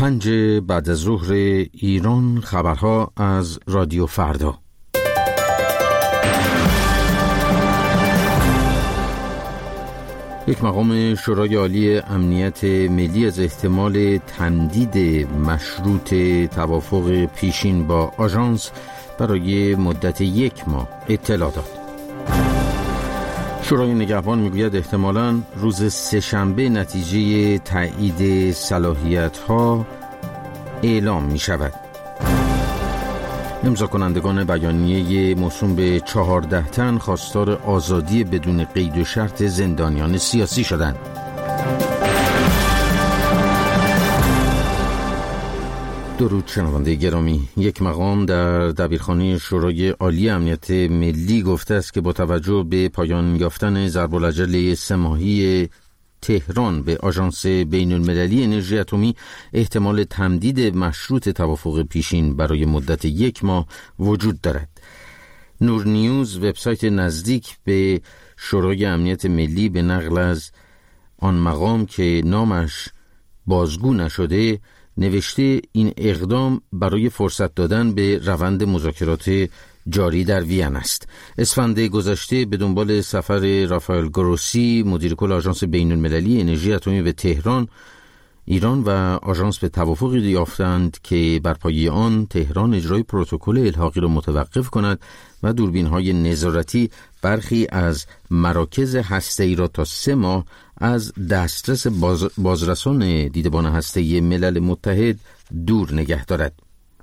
5 بعد از ظهر ایران، خبرها از رادیو فردا. یک مقام شورای عالی امنیت ملی از احتمال تمدید مشروط توافق پیشین با آژانس برای مدت 1 ماه اطلاع داد. شورای نگهبان میگوید احتمالاً روز سه‌شنبه نتیجه تایید صلاحیت‌ها اعلام می شود. امضا کنندگان بیانیه موسوم به 14 تن خواستار آزادی بدون قید و شرط زندانیان سیاسی شدند. درود شنونده گرامی. یک مقام در دبیرخانه شورای عالی امنیت ملی گفته است که با توجه به پایان یافتن ضرب‌الاجل 3 ماهی تهران به آژانس بین‌المللی انرژی اتمی، احتمال تمدید مشروط توافق پیشین برای مدت 1 ماه وجود دارد. نور نیوز، وبسایت نزدیک به شورای امنیت ملی، به نقل از آن مقام که نامش بازگو نشده نوشته این اقدام برای فرصت دادن به روند مذاکرات جاری در وین است. اسفند گذشته به دنبال سفر رافائل گروسی، مدیر کل آژانس بین‌المللی انرژی اتمی به تهران، ایران و آژانس به توافقی یافتند که بر پایه آن تهران اجرای پروتکل الحاقی را متوقف کند و دوربین‌های نظارتی برخی از مراکز هسته‌ای را تا 3 ماه از دسترس بازرسان دیدبان هسته‌ای ملل متحد دور نگه دارد.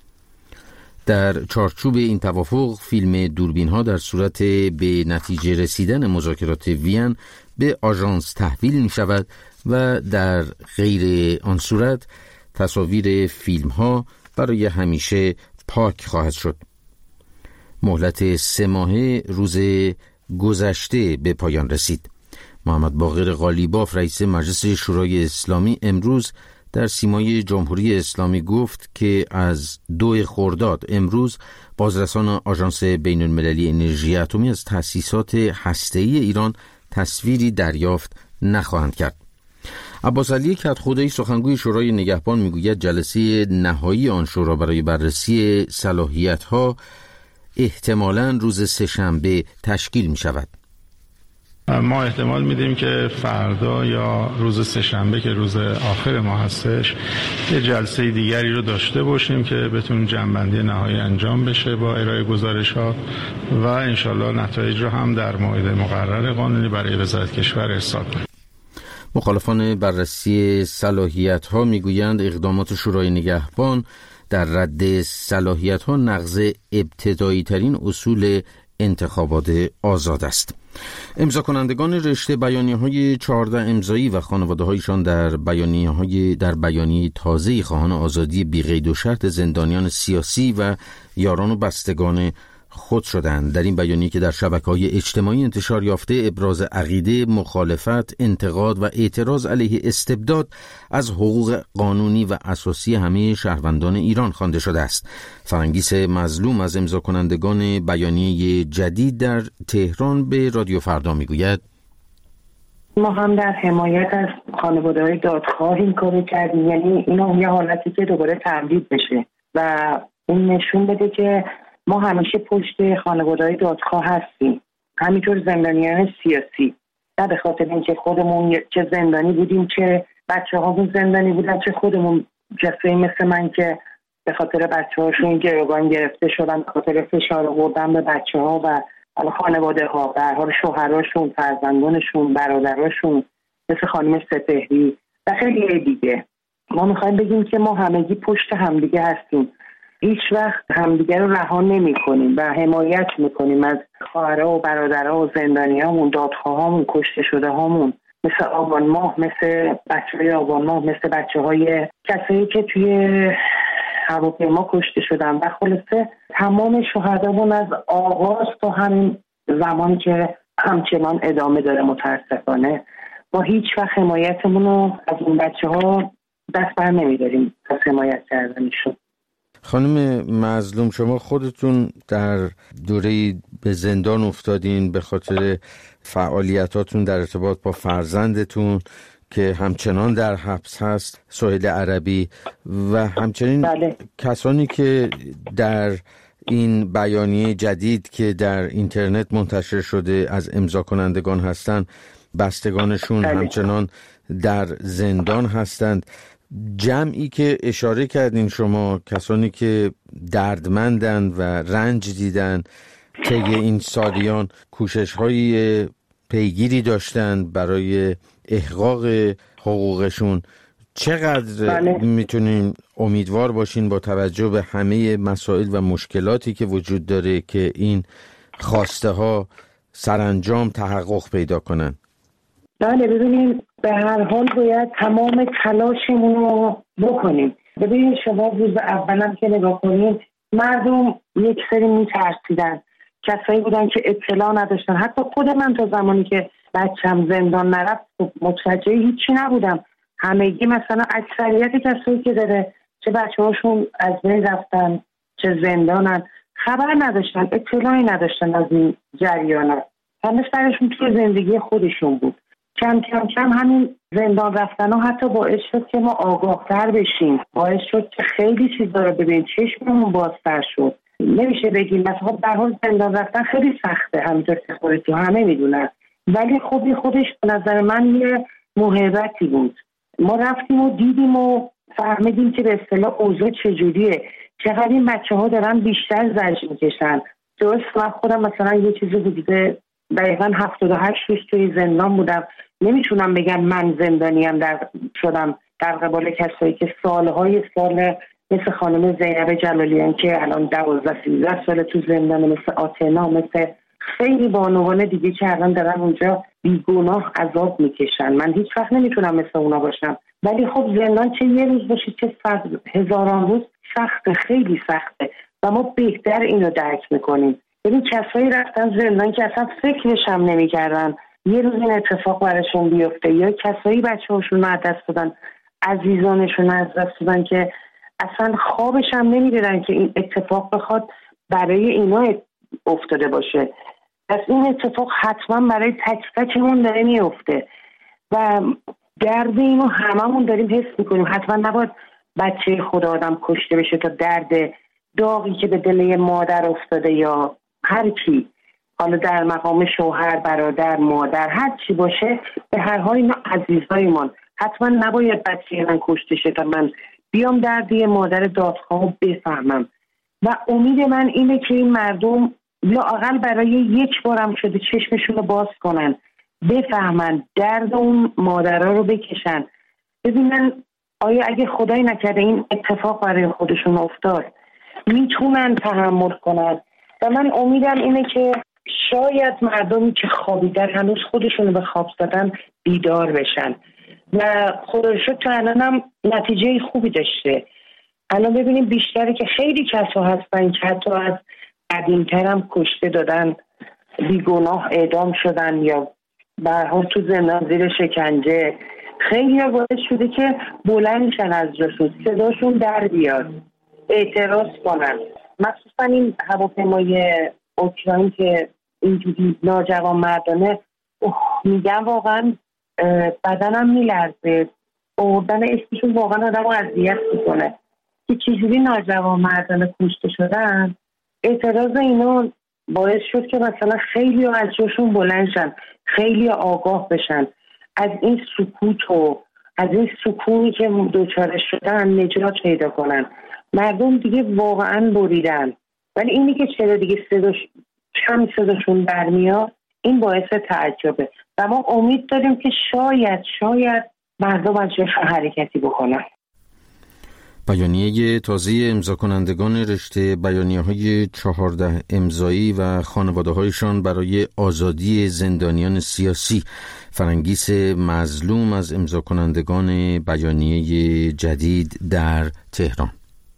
در چارچوب این توافق، فیلم دوربین‌ها در صورت به نتیجه رسیدن مذاکرات وین به آژانس تحویل می شود و در غیر آن صورت تصاویر فیلم‌ها برای همیشه پاک خواهد شد. مهلت 3 ماهه روز گذشته به پایان رسید. محمد باقر قالیباف، رئیس مجلس شورای اسلامی، امروز در سیمای جمهوری اسلامی گفت که از 2 خرداد امروز بازرسان آژانس بین‌المللی انرژی اتمی از تأسیسات هسته‌ای ایران تصویری دریافت نخواهند کرد. عباس علی کدخدایی، سخنگوی شورای نگهبان، میگوید جلسه نهایی آن شورا برای بررسی صلاحیت‌ها احتمالاً روز سه‌شنبه تشکیل می شود. ما احتمال میدیم که فردا یا روز سه‌شنبه که روز آخر ما هستش یه جلسه دیگری رو داشته باشیم که بتونیم جمع‌بندی نهایی انجام بشه با ارائه گزارش‌ها و انشالله نتایج رو هم در موعد مقرر قانونی برای وزارت کشور ارسال کنیم. مخالفان بررسی صلاحیت‌ها میگویند اقدامات شورای نگهبان در رد صلاحیت‌ها نقض ابتدایی ترین اصول انتخابات آزاد است. امضا کنندگان رشته بیانیه‌های 14 امضایی و خانواده‌هایشان در بیانیه تازه‌ای خواهان آزادی بی قید و شرط زندانیان سیاسی و یاران و بستگان خود شدند. در این بیانیه که در شبکه‌های اجتماعی انتشار یافته، ابراز عقیده، مخالفت، انتقاد و اعتراض علیه استبداد از حقوق قانونی و اساسی همه شهروندان ایران خوانده شده است. فرنگیس مظلوم از امضا کنندگان بیانیه جدید در تهران به رادیو فردا میگوید ما هم در حمایت از خانواده‌های دادخواه این کارو کردیم، یعنی اینا یه حالتی که دوباره تمدید بشه و این نشون بده که ما همیشه پشت خانواده‌های دادخواه هستیم، همینطور زندانیان سیاسی، نه به خاطر اینکه خودمون چه زندانی بودیم چه بچه‌هامون زندانی بودن، چه خودمون کسایی مثل من که به خاطر بچه‌هاشون گروگان گرفته شدن، به خاطر فشار آوردن به بچه‌ها و خانواده‌ها، به هر حال شوهراشون، فرزندانشون، برادراشون، مثل خانم سپهری و خیلی دیگه. ما می‌خوایم بگیم که ما همگی پشت همدیگه هستیم، هیچ وقت همدیگه رو رها نمی‌کنیم و حمایت می‌کنیم از خواهرها و برادرها و زندانیامون، دادخواهامون، کشته شده‌هامون، مثل آبان ماه، مثل بچه‌های آبان ماه، مثل بچه‌های کسایی که توی هواپیما کشته شدن و خلاصه تمام شهدامون از آغاز تا همین زمان که همچنان ادامه داره. متاسفانه ما هیچ وقت حمایتمون رو از این بچه‌ها دست بر نمی‌داریم از حمایت کردنشون. خانم مظلوم، شما خودتون در دوره به زندان افتادین به خاطر فعالیتاتون در ارتباط با فرزندتون که همچنان در حبس هست، سهیل عربی، و همچنین کسانی که در این بیانیه جدید که در اینترنت منتشر شده از امضا کنندگان هستند، بستگانشون همچنان در زندان هستند. جمعی که اشاره کردین شما، کسانی که دردمندند و رنج دیدن طی این سالیان، کوشش‌های پیگیری داشتند برای احقاق حقوقشون، چقدر میتونین امیدوار باشین با توجه به همه مسائل و مشکلاتی که وجود داره که این خواسته ها سرانجام تحقق پیدا کنن؟ بله، ببینید به هر حال باید تمام تلاشمون رو بکنیم. ببینید شما روز اولم که نگاه کنید، مردم یک سری میترسیدن، کسایی بودن که اطلاع نداشتن. حتی خود من تا زمانی که بچم زندان نرفت متوجه هیچی نبودم. همگی مثلا اکثریت کسایی که داره چه بچه‌هاشون از بین رفتن چه زندانن خبر نداشتن، اطلاعی نداشتن از این جریانات. همه سرشون توی زندگی خودشون بود. کم کم همین زندان رفتن ها حتی باعث شد که ما آگاه‌تر بشیم، باعث شد که خیلی چیزا رو ببینیم، چشممون بازتر شد. نمیشه بگیم مثلا در حال زندان رفتن خیلی سخته، همینطور که خودتون همه میدونن، ولی خب خودش به نظر من یه موهبتی بود. ما رفتیم و دیدیم و فهمیدیم که به اصطلاح اوضاع چجوریه، چقدر این بچه‌ها دارن بیشتر زجر میکشن. درست من خودم مثلا یه چیزی بوده دقیقاً 78 روز توی زندان بودم. نمیتونم بگم من زندانیم شدم در قبال کسایی که سالهای سال مثل خانم زینب جلالیان که الان 12-13 سال تو زندان، مثل آتنا، مثل خیلی بانوان دیگه که الان دارن اونجا بیگناه عذاب میکشن. من هیچ وقت نمیتونم مثل اونا باشم، ولی خب زندان چه یه روز باشه چه 100,000 روز سخته، خیلی سخته و ما بهتر اینو درک میکنیم. ببین کسایی رفتن زندان که اصلا فکرش هم نمیکردن یه روز این اتفاق براشون بیفته، یا کسایی بچه‌هاشون رو از دست دادن، عزیزانشون از دست دادن که اصلا خوابش هم نمیدیدن که این اتفاق بخواد برای اینا افتاده باشه. پس این اتفاق حتما برای تک تکمون داره میفته و درد اینو هممون داریم حس میکنیم. حتما نباید بچه خود آدم کشته بشه تا درد داغی که به دل مادر افتاده یا هر کی، حالا در مقام شوهر، برادر، مادر، هر چی باشه، به هر حال اینا عزیزایمان. حتما نباید بچه من کشته شه تا من بیام دردی مادر دادخواهو بفهمم. و امید من اینه که این مردم لااقل برای یک بارم شده چشمشون رو باز کنن، بفهمن، درد اون مادرها رو بکشن، ببینن آیا اگه خدای نکرده این اتفاق برای خودشون افتاد میتونن تحمل کنن. و من امیدم اینه که شاید مردمی که خوابیدن هنوز خودشون رو به خواب زدن بیدار بشن و خدا رو شکر تا الان هم نتیجه خوبی داشته. الان ببینیم بیشتری که خیلی کسا هستن که حتی از قدیم‌تر هم کشته دادن، بیگناه اعدام شدن یا به هر حال تو زندان زیر شکنجه. خیلی ها باعث شده که بلند شن از جاشون، صداشون در بیاد، اعتراض کنن. مخصوصا این هواپیمای اوکراین که اینجوری ناجوان مردانه، میگم واقعا بدنم میلرزه، آوردن اسمشون واقعا آدم رو اذیت میکنه که چجوری ناجوان مردانه کشته شدن. اعتراض اینا باعث شد که مثلا خیلی ها از جاشون بلند شن، خیلی ها آگاه بشن، از این سکوت و از این سکونی که دوچاره شدن نجات پیدا کنن. مردم دیگه واقعا بریدن، ولی اینی که چرا دیگه صداشون برمیاد این باعث تعجبه و ما امید داریم که شاید مردم از جای حرکتی بکنن. بیانیه تازه امضا کنندگان رشته بیانیه‌های 14 امضایی و خانواده‌هایشان برای آزادی زندانیان سیاسی. فرنگیس مظلوم از امضا کنندگان بیانیه جدید در تهران.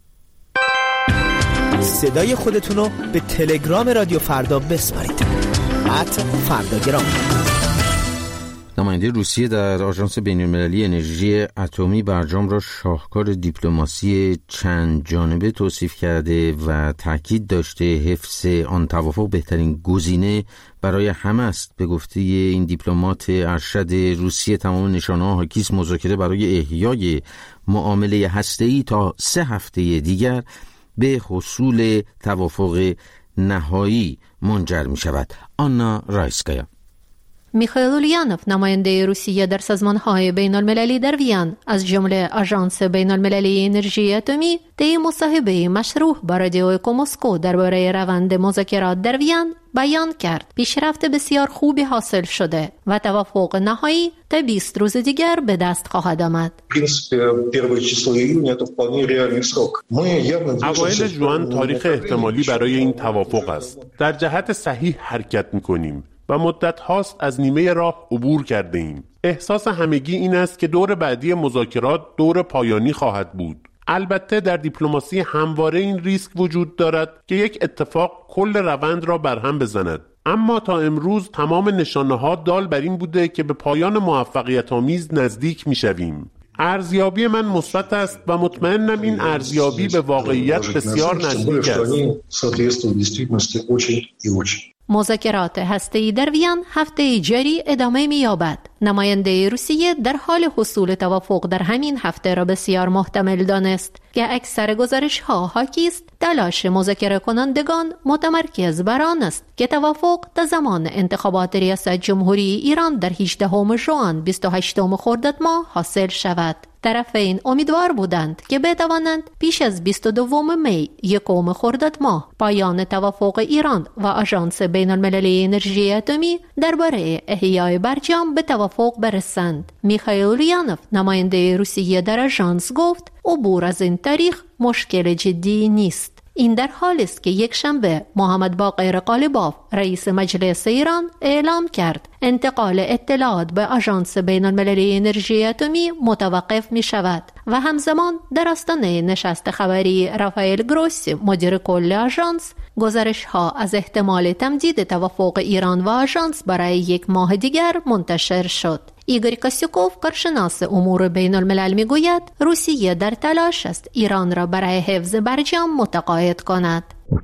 صدای خودتون رو به تلگرام رادیو فردا بسپارید. @فرداگرام. نماینده روسیه در آژانس بین‌المللی انرژی اتمی برجام را شاهکار دیپلماسی چند جانبه توصیف کرده و تاکید داشته حفظ آن توافق بهترین گزینه برای همه است. به گفته این دیپلمات ارشد روسیه تمام نشانه‌ها حاکی است مذاکره برای احیای معامله هسته‌ای تا 3 هفته دیگر به حصول توافق نهایی منجر می شود. آنا رایسکایا. میخائیل اولیانوف نماینده روسیه در سازمان‌های بین‌المللی در وین از جمله آژانس بین‌المللی انرژی اتمی طی مصاحبه مشروع با رادیو اکو مسکو درباره روند مذاکرات در وین بیان کرد پیشرفت بسیار خوبی حاصل شده و توافق نهایی تا 20 روز دیگر به دست خواهد آمد. اوایل ژوئن تاریخ احتمالی برای این توافق است. در جهت صحیح حرکت می‌کنیم و مدت هاست از نیمه راه عبور کرده ایم. احساس همگی این است که دور بعدی مذاکرات دور پایانی خواهد بود. البته در دیپلماسی همواره این ریسک وجود دارد که یک اتفاق کل روند را برهم بزند. اما تا امروز تمام نشانه‌ها دال بر این بوده که به پایان موفقیت‌آمیز نزدیک می‌شویم. ارزیابی من مثبت است و مطمئنم این ارزیابی به واقعیت بسیار نزدیک است. مذاکرات هسته‌ای در وین هفته جاری ادامه می‌یابد. نماینده روسیه در حال حصول توافق در همین هفته را بسیار محتمل دانست که اکثر گزارش‌ها حاکی است تلاش مذاکره کنندگان متمرکز بر آن است که توافق تا زمان انتخابات ریاست جمهوری ایران در 18 ژوئن 28 خرداد ماه حاصل شود. طرفین امیدوار بودند که بتوانند پیش از 22 می 1 خرداد ماه پایان توافق ایران و آژانس بین‌المللی انرژی اتمی درباره احیای برجام به توافق برسند. میخائیل اولیانوف نماینده روسیه در آژانس گفت عبور از این تاریخ مشکل جدی نیست. این در حالی است که یک شنبه محمد باقر قالیباف رئیس مجلس ایران اعلام کرد انتقال اطلاعات به آژانس بین‌المللی انرژی اتمی متوقف می شود و همزمان در آستانه نشست خبری رافائل گروسی مدیر کل آژانس گزارش ها از احتمال تمدید توافق ایران و آژانس برای 1 ماه دیگر منتشر شد. ایگور کاسیوکوف کارشناس امور بین الملل میگوید روسیه در تلاش است ایران را برای حفظ برجام متقاعد کند.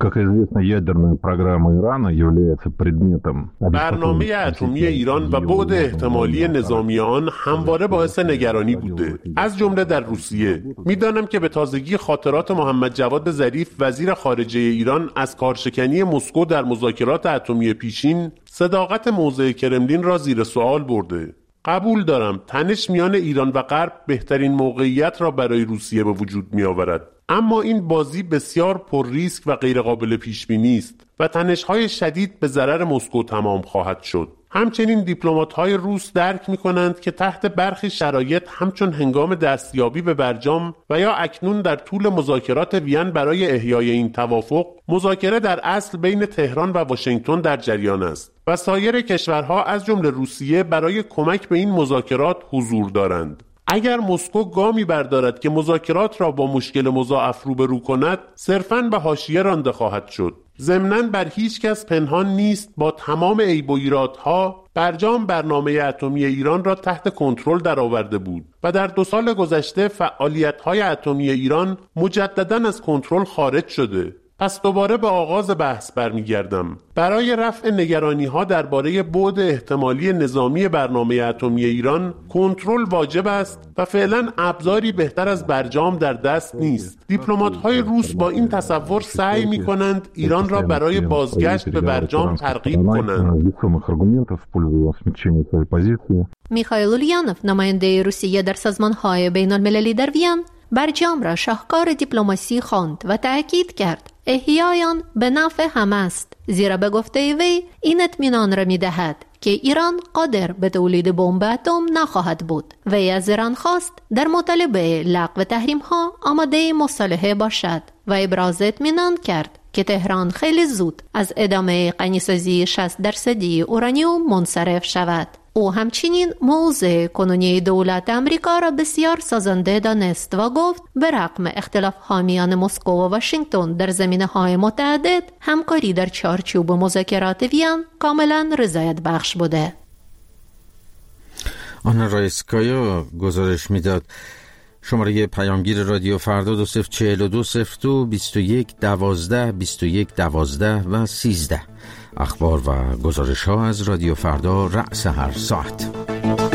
برنامه اتمی ایران و بعد احتمالی نظامی آن همواره باعث نگرانی بوده، از جمله در روسیه. میدانم که به تازگی خاطرات محمد جواد ظریف وزیر خارجه ایران از کارشکنی مسکو در مذاکرات اتمی پیشین صداقت موضع کرملین را زیر سوال برده. قبول دارم تنش میان ایران و غرب بهترین موقعیت را برای روسیه به وجود می آورد، اما این بازی بسیار پر ریسک و غیر قابل پیش بینی است و تنش‌های شدید به ضرر مسکو تمام خواهد شد. همچنین دیپلمات‌های روس درک می‌کنند که تحت برخی شرایط همچون هنگام دستیابی به برجام و یا اکنون در طول مذاکرات وین برای احیای این توافق، مذاکره در اصل بین تهران و واشنگتن در جریان است و سایر کشورها از جمله روسیه برای کمک به این مذاکرات حضور دارند. اگر مسکو گامی بردارد که مذاکرات را با مشکل مضاعف روبرو کند، صرفاً به حاشیه رانده خواهد شد. ضمناً بر هیچ کس پنهان نیست با تمام عیب و ایرادها برجام برنامه اتمی ایران را تحت کنترل درآورده بود و در 2 سال گذشته فعالیت‌های اتمی ایران مجدداً از کنترل خارج شده. پس دوباره به آغاز بحث برمیگردم. برای رفع نگرانی‌ها درباره بعد احتمالی نظامی برنامه اتمی ایران کنترل واجب است و فعلا ابزاری بهتر از برجام در دست نیست. دیپلمات‌های روس با این تصور سعی می‌کنند ایران را برای بازگشت به برجام ترغیب کنند. میخائیل اولیانوف نماینده روسیه در سازمان‌های بین‌المللی در وین برجام را شاهکار دیپلماسی خواند و تأکید کرد احیای آن به نفع همه است، زیرا به گفته وی این اطمینان را می‌دهد که ایران قادر به تولید بمب اتم نخواهد بود. وی از ایران خواست در مطالبه لغو تحریم‌ها آماده مصالحه باشد و ابراز اطمینان کرد که تهران خیلی زود از ادامه غنیسازی 60% اورانیوم منصرف شود. او همچنین موضع کنونی دولت امریکا را بسیار سازنده دانست و گفت به رغم اختلاف‌ها میان مسکو و واشنگتن در زمینه‌های متعدد، همکاری در چارچوب مذاکرات وین کاملا رضایت بخش بوده. آنا رایسکایا گزارش میداد. شماره پیامگیر رادیو فردا 204202 21 12 21 12 و 13. اخبار و گزارش ها از رادیو فردا رأس هر ساعت.